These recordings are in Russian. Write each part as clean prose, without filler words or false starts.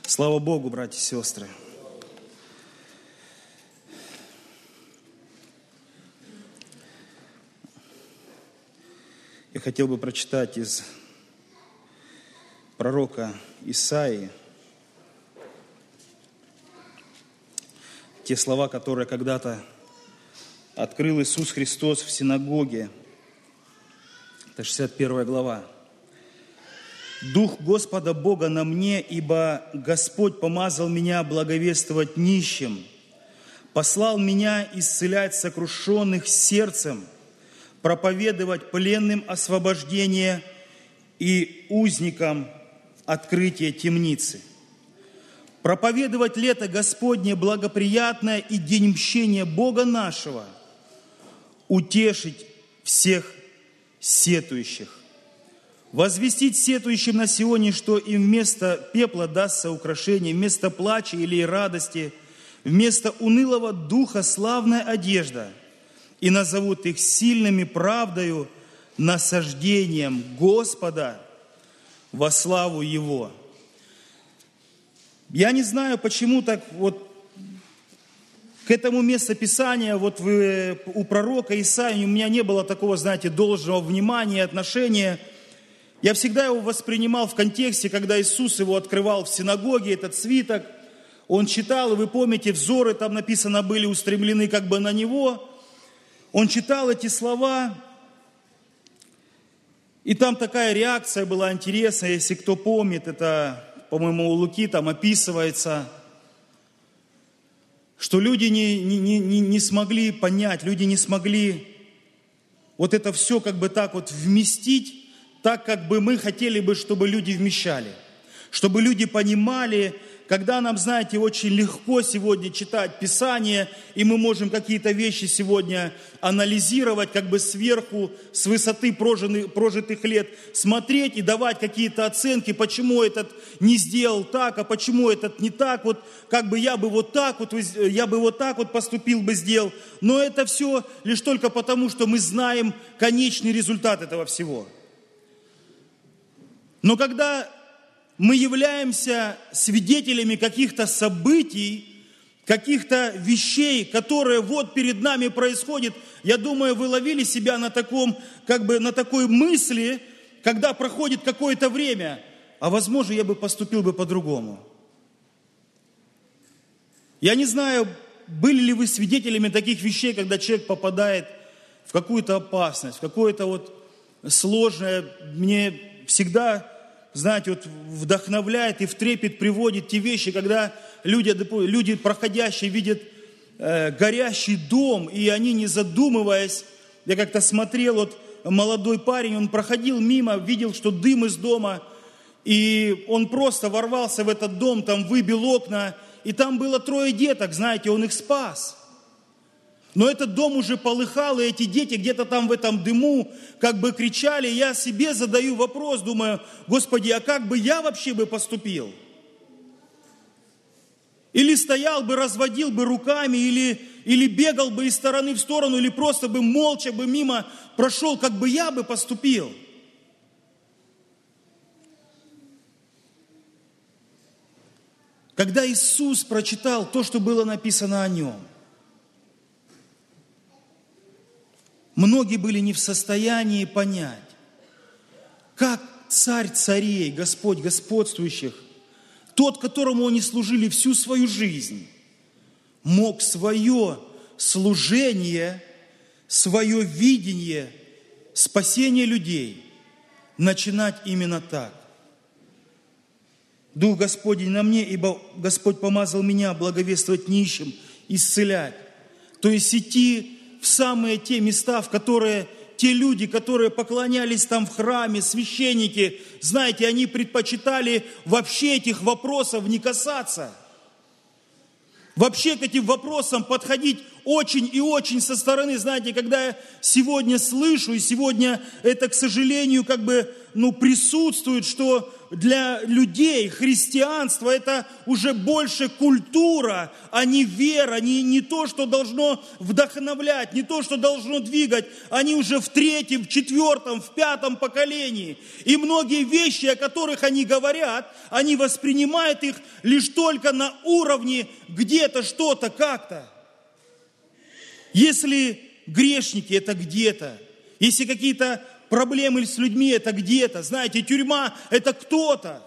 Слава Богу, братья и сестры. Я хотел бы прочитать из пророка Исаии те слова, которые когда-то открыл Иисус Христос в синагоге. Это 61 глава. «Дух Господа Бога на мне, ибо Господь помазал меня благовествовать нищим, послал меня исцелять сокрушенных сердцем, проповедовать пленным освобождение и узникам открытие темницы, проповедовать лето Господне благоприятное и день мщения Бога нашего, утешить всех сетующих, возвестить сетующим на Сионе, что им вместо пепла дастся украшение, вместо плача или радости, вместо унылого духа славная одежда, и назовут их сильными правдою, насаждением Господа во славу Его». Я не знаю, почему так вот к этому местописанию у пророка Исаии у меня не было такого, знаете, должного внимания, отношения. Я всегда его воспринимал в контексте, когда Иисус его открывал в синагоге, этот свиток. Он читал, и вы помните, взоры там написано были устремлены как бы на него. Он читал эти слова, и там такая реакция была интересная, если кто помнит, это, по-моему, у Луки там описывается, что люди не смогли понять, люди не смогли вот это все как бы так вот вместить, так, как бы мы хотели бы, чтобы люди вмещали, чтобы люди понимали, когда нам, знаете, очень легко сегодня читать Писание, и мы можем какие-то вещи сегодня анализировать, как бы сверху, с высоты прожитых лет, смотреть и давать какие-то оценки, почему этот не сделал так, а почему этот не так, вот как бы я бы вот так вот поступил бы, сделал. Но это все лишь только потому, что мы знаем конечный результат этого всего. Но когда мы являемся свидетелями каких-то событий, каких-то вещей, которые вот перед нами происходят, я думаю, вы ловили себя на таком, как бы на такой мысли, когда проходит какое-то время, а возможно, я бы поступил бы по-другому. Я не знаю, были ли вы свидетелями таких вещей, когда человек попадает в какую-то опасность, в какое-то вот сложное, мне всегда, знаете, вот вдохновляет и в трепет приводит те вещи, когда люди проходящие, видят горящий дом, и они, не задумываясь, я как-то смотрел, вот молодой парень, он проходил мимо, видел, что дым из дома, и он просто ворвался в этот дом, там выбил окна, и там было 3 деток, знаете, он их спас. Но этот дом уже полыхал, и эти дети где-то там в этом дыму как бы кричали. Я себе задаю вопрос, думаю, Господи, а как бы я вообще бы поступил? Или стоял бы, разводил бы руками, или бегал бы из стороны в сторону, или просто бы молча бы мимо прошел, как бы я бы поступил? Когда Иисус прочитал то, что было написано о Нем, многие были не в состоянии понять, как Царь царей, Господь господствующих, тот, которому они служили всю свою жизнь, мог свое служение, свое видение спасения людей начинать именно так. «Дух Господень на мне, ибо Господь помазал меня благовествовать нищим, исцелять». То есть идти в самые те места, в которые те люди, которые поклонялись там в храме, священники, знаете, они предпочитали вообще этих вопросов не касаться. Вообще к этим вопросам подходить очень и очень со стороны. Знаете, когда я сегодня слышу, и сегодня это, к сожалению, как бы присутствует, что для людей христианство это уже больше культура, а не вера, не то, что должно вдохновлять, не то, что должно двигать. Они уже в 3-м, в 4-м, в 5-м поколении. И многие вещи, о которых они говорят, они воспринимают их лишь только на уровне где-то, что-то, как-то. Если грешники, это где-то. Если какие-то проблемы с людьми, это где-то. Знаете, тюрьма – это кто-то.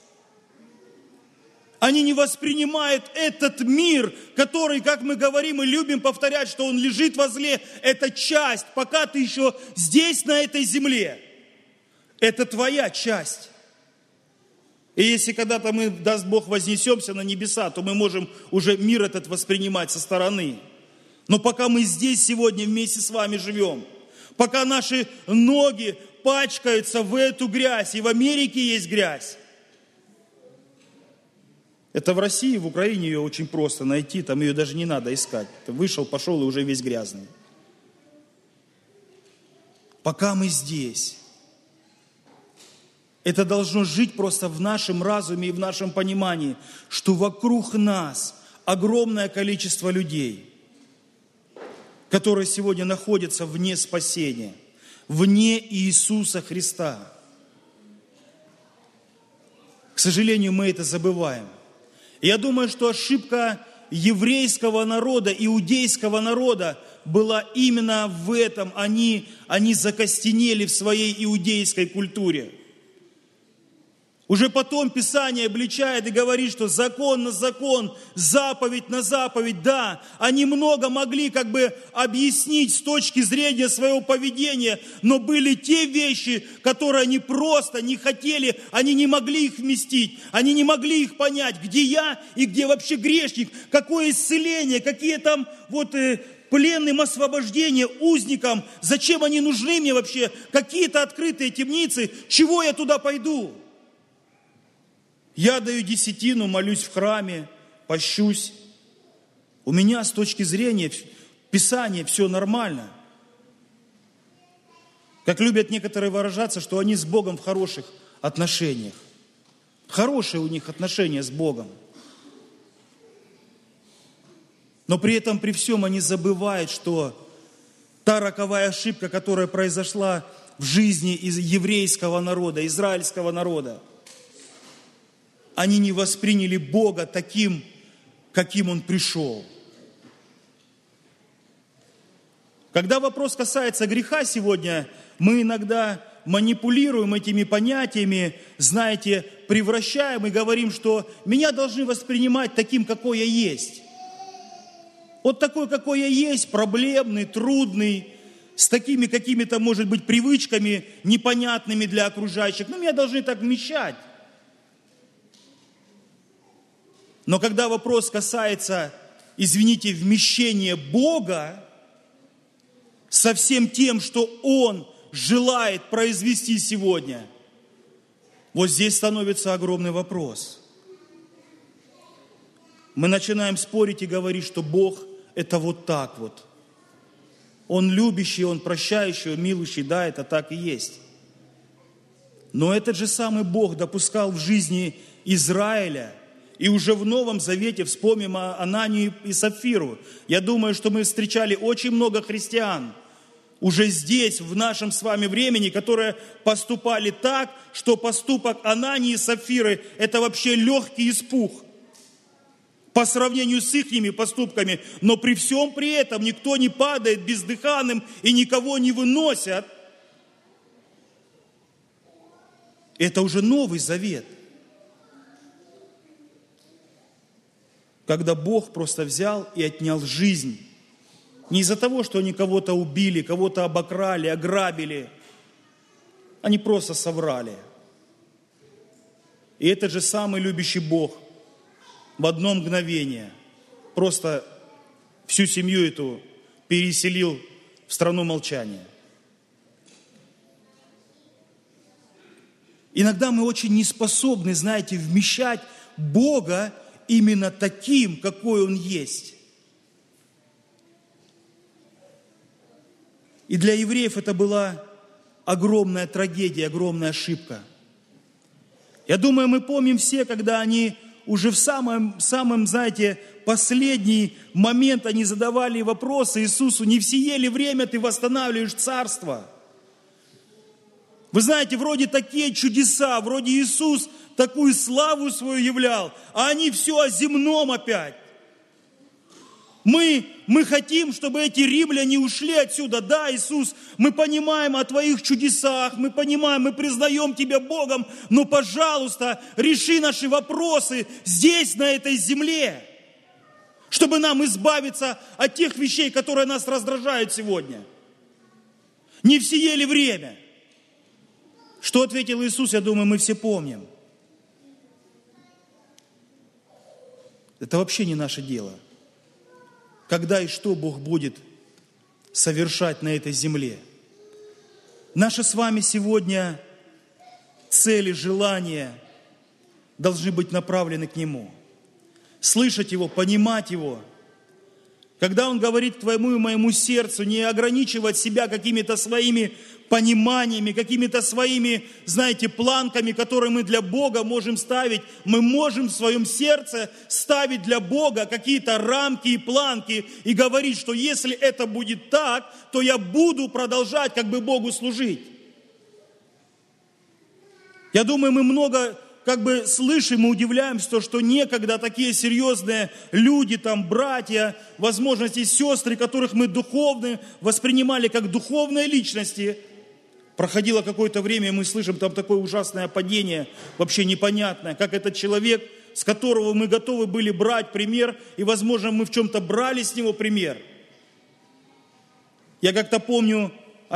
Они не воспринимают этот мир, который, как мы говорим и любим повторять, что он лежит возле, это часть, пока ты еще здесь, на этой земле. Это твоя часть. И если когда-то мы, даст Бог, вознесемся на небеса, то мы можем уже мир этот воспринимать со стороны. Но пока мы здесь сегодня вместе с вами живем, пока наши ноги пачкаются в эту грязь, и в Америке есть грязь. Это в России, в Украине ее очень просто найти, там ее даже не надо искать. Ты вышел, пошел и уже весь грязный. Пока мы здесь, это должно жить просто в нашем разуме и в нашем понимании, что вокруг нас огромное количество людей, которые сегодня находятся вне спасения, вне Иисуса Христа. К сожалению, мы это забываем. Я думаю, что ошибка еврейского народа, иудейского народа была именно в этом. Они закостенели в своей иудейской культуре. Уже потом Писание обличает и говорит, что закон на закон, заповедь на заповедь. Да, они много могли объяснить с точки зрения своего поведения, но были те вещи, которые они просто не хотели, они не могли их вместить, они не могли их понять, где я и где вообще грешник, какое исцеление, какие там пленным освобождение, узникам, зачем они нужны мне вообще, какие-то открытые темницы, чего я туда пойду? Я даю десятину, молюсь в храме, пощусь. У меня с точки зрения Писания все нормально. Как любят некоторые выражаться, что они с Богом в хороших отношениях. Хорошие у них отношения с Богом. Но при этом, при всем, они забывают, что та роковая ошибка, которая произошла в жизни из еврейского народа, израильского народа, они не восприняли Бога таким, каким Он пришел. Когда вопрос касается греха сегодня, мы иногда манипулируем этими понятиями, знаете, превращаем и говорим, что меня должны воспринимать таким, какой я есть. Вот такой, какой я есть, проблемный, трудный, с такими какими-то, может быть, привычками непонятными для окружающих. Меня должны так вмещать. Но когда вопрос касается, извините, вмещения Бога со всем тем, что Он желает произвести сегодня, вот здесь становится огромный вопрос. Мы начинаем спорить и говорить, что Бог – это вот так вот. Он любящий, Он прощающий, Он милующий, да, это так и есть. Но этот же самый Бог допускал в жизни Израиля. И уже в Новом Завете вспомним о Ананию и Сапфиру. Я думаю, что мы встречали очень много христиан уже здесь, в нашем с вами времени, которые поступали так, что поступок Анании и Сапфиры – это вообще легкий испуг по сравнению с их поступками. Но при всем при этом никто не падает бездыханным и никого не выносят. Это уже Новый Завет. Когда Бог просто взял и отнял жизнь. Не из-за того, что они кого-то убили, кого-то обокрали, ограбили. Они просто соврали. И этот же самый любящий Бог в одно мгновение просто всю семью эту переселил в страну молчания. Иногда мы очень не способны, знаете, вмещать Бога именно таким, какой Он есть. И для евреев это была огромная трагедия, огромная ошибка. Я думаю, мы помним все, когда они уже в самом, знаете, последний момент они задавали вопросы Иисусу: не в сие ли время ты восстанавливаешь царство? Вы знаете, вроде такие чудеса, вроде Иисус такую славу свою являл, а они все о земном опять. Мы хотим, чтобы эти римляне ушли отсюда. Да, Иисус, мы понимаем о Твоих чудесах, мы понимаем, мы признаем Тебя Богом, но, пожалуйста, реши наши вопросы здесь, на этой земле, чтобы нам избавиться от тех вещей, которые нас раздражают сегодня. Не в сие ли время? Что ответил Иисус, я думаю, мы все помним. Это вообще не наше дело. Когда и что Бог будет совершать на этой земле. Наши с вами сегодня цели, желания должны быть направлены к Нему. Слышать Его, понимать Его. Когда Он говорит к твоему и моему сердцу, не ограничивать себя какими-то своими пониманиями, какими-то своими, знаете, планками, которые мы для Бога можем ставить. Мы можем в своем сердце ставить для Бога какие-то рамки и планки и говорить, что если это будет так, то я буду продолжать как бы Богу служить. Я думаю, мы много как бы слышим и удивляемся, что некогда такие серьезные люди, там, братья, возможности, сестры, которых мы духовно воспринимали как духовные личности, проходило какое-то время, и мы слышим там такое ужасное падение, вообще непонятное, как этот человек, с которого мы готовы были брать пример, и, возможно, мы в чем-то брали с него пример. Я как-то помню,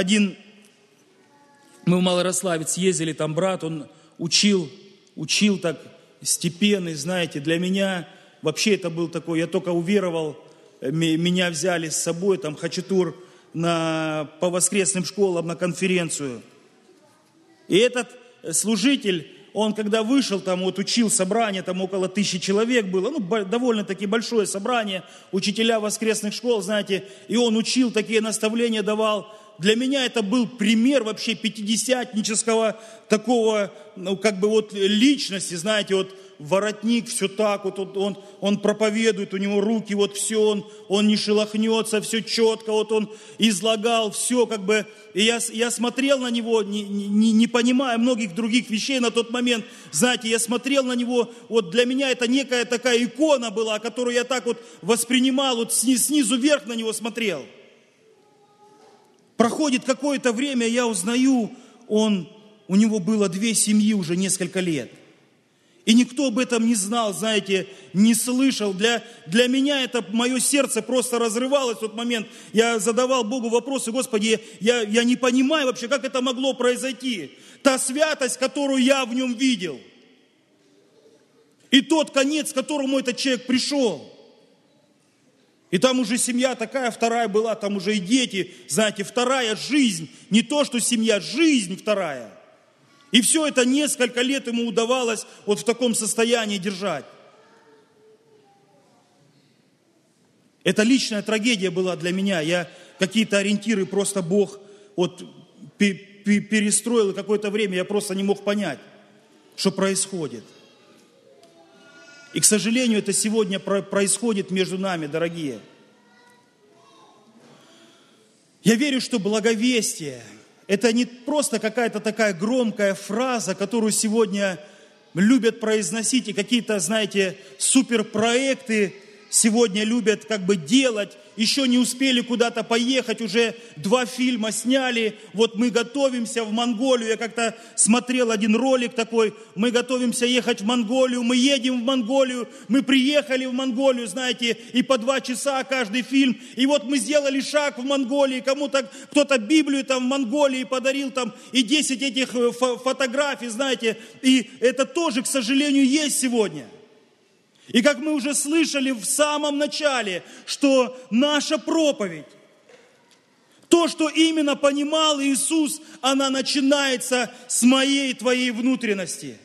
мы в Малорославец ездили, там брат, он учил так степенный, знаете, для меня вообще это был такой, я только уверовал, меня взяли с собой, там, хачатур, по воскресным школам на конференцию. И этот служитель, он когда вышел, там вот учил собрание, там около 1000 человек было, довольно-таки большое собрание, учителя воскресных школ, знаете, и он учил, такие наставления давал. Для меня это был пример вообще пятидесятнического такого, личности, знаете, вот воротник, все так, вот он проповедует, у него руки, вот все, он не шелохнется, все четко, вот он излагал все, как бы, и я смотрел на него, не понимая многих других вещей на тот момент, знаете, я смотрел на него, вот для меня это некая такая икона была, которую я так вот воспринимал, вот снизу вверх на него смотрел. Проходит какое-то время, я узнаю, у него было 2 семьи уже несколько лет. И никто об этом не знал, знаете, не слышал. Для меня это мое сердце просто разрывалось в тот момент. Я задавал Богу вопросы: Господи, я не понимаю вообще, как это могло произойти. Та святость, которую я в нем видел. И тот конец, к которому этот человек пришел. И там уже семья такая, вторая была, там уже и дети, знаете, вторая жизнь. Не то, что семья, жизнь вторая. И все это несколько лет ему удавалось вот в таком состоянии держать. Это личная трагедия была для меня. Какие-то ориентиры просто Бог вот перестроил, и какое-то время я просто не мог понять, что происходит. И, к сожалению, это сегодня происходит между нами, дорогие. Я верю, что благовестие – это не просто какая-то такая громкая фраза, которую сегодня любят произносить, и какие-то, знаете, суперпроекты сегодня любят как бы делать. Еще не успели куда-то поехать, уже 2 фильма сняли. Вот мы готовимся в Монголию. Я как-то смотрел один ролик такой. Мы готовимся ехать в Монголию. Мы едем в Монголию. Мы приехали в Монголию, знаете, и по 2 часа каждый фильм. И вот мы сделали шаг в Монголии. Кто-то Библию там в Монголии подарил там и 10 этих фотографий, знаете. И это тоже, к сожалению, есть сегодня. И как мы уже слышали в самом начале, что наша проповедь, то, что именно понимал Иисус, она начинается с моей и твоей внутренности.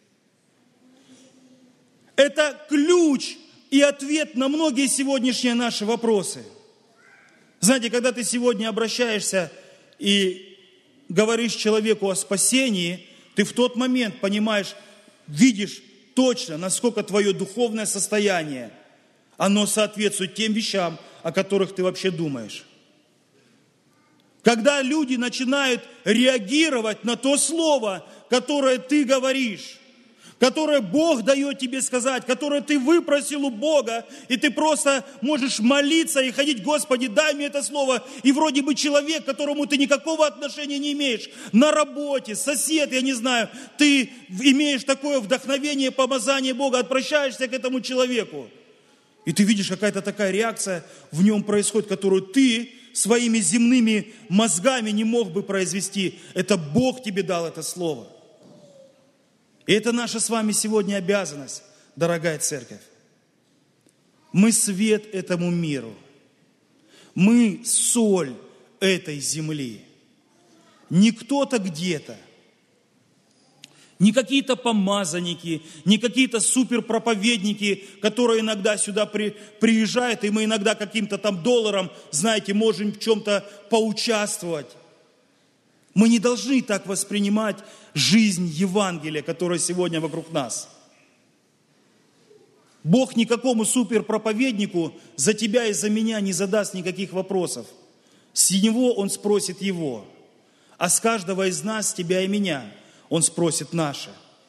Это ключ и ответ на многие сегодняшние наши вопросы. Знаете, когда ты сегодня обращаешься и говоришь человеку о спасении, ты в тот момент понимаешь, видишь точно, насколько твое духовное состояние, оно соответствует тем вещам, о которых ты вообще думаешь. Когда люди начинают реагировать на то слово, которое ты говоришь, которое Бог дает тебе сказать, которое ты выпросил у Бога, и ты просто можешь молиться и ходить: Господи, дай мне это слово. И вроде бы человек, к которому ты никакого отношения не имеешь, на работе, сосед, я не знаю, ты имеешь такое вдохновение, помазание Бога, обращаешься к этому человеку. И ты видишь, какая-то такая реакция в нем происходит, которую ты своими земными мозгами не мог бы произвести. Это Бог тебе дал это слово. И это наша с вами сегодня обязанность, дорогая церковь. Мы свет этому миру. Мы соль этой земли. Не кто-то где-то, не какие-то помазанники, не какие-то суперпроповедники, которые иногда сюда приезжают, и мы иногда каким-то там долларом, знаете, можем в чем-то поучаствовать. Мы не должны так воспринимать жизнь Евангелия, которая сегодня вокруг нас. Бог никакому суперпроповеднику за тебя и за меня не задаст никаких вопросов. С него Он спросит его, а с каждого из нас, тебя и меня, Он спросит наше.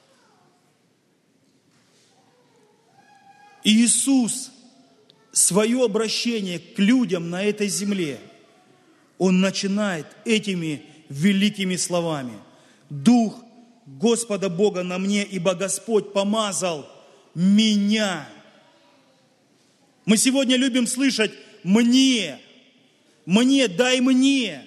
И Иисус свое обращение к людям на этой земле, Он начинает этими великими словами: «Дух Господа Бога на мне, ибо Господь помазал меня». Мы сегодня любим слышать «мне», «дай мне».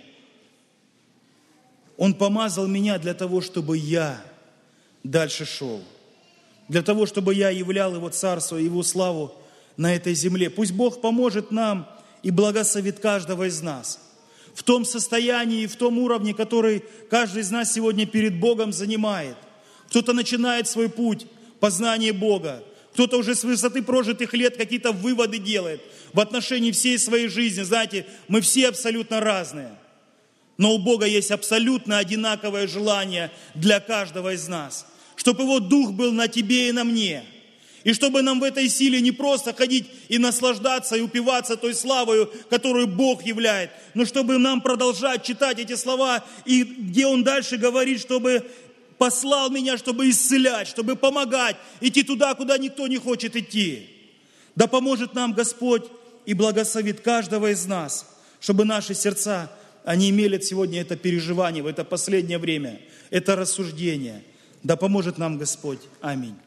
Он помазал меня для того, чтобы я дальше шел. Для того, чтобы я являл Его царство, Его славу на этой земле. Пусть Бог поможет нам и благословит каждого из нас в том состоянии, в том уровне, который каждый из нас сегодня перед Богом занимает. Кто-то начинает свой путь познания Бога, кто-то уже с высоты прожитых лет какие-то выводы делает в отношении всей своей жизни. Знаете, мы все абсолютно разные, но у Бога есть абсолютно одинаковое желание для каждого из нас, чтобы Его Дух был на тебе и на мне. И чтобы нам в этой силе не просто ходить и наслаждаться, и упиваться той славою, которую Бог являет, но чтобы нам продолжать читать эти слова, и где Он дальше говорит, чтобы послал меня, чтобы исцелять, чтобы помогать, идти туда, куда никто не хочет идти. Да поможет нам Господь и благословит каждого из нас, чтобы наши сердца, они имели сегодня это переживание, в это последнее время, это рассуждение. Да поможет нам Господь. Аминь.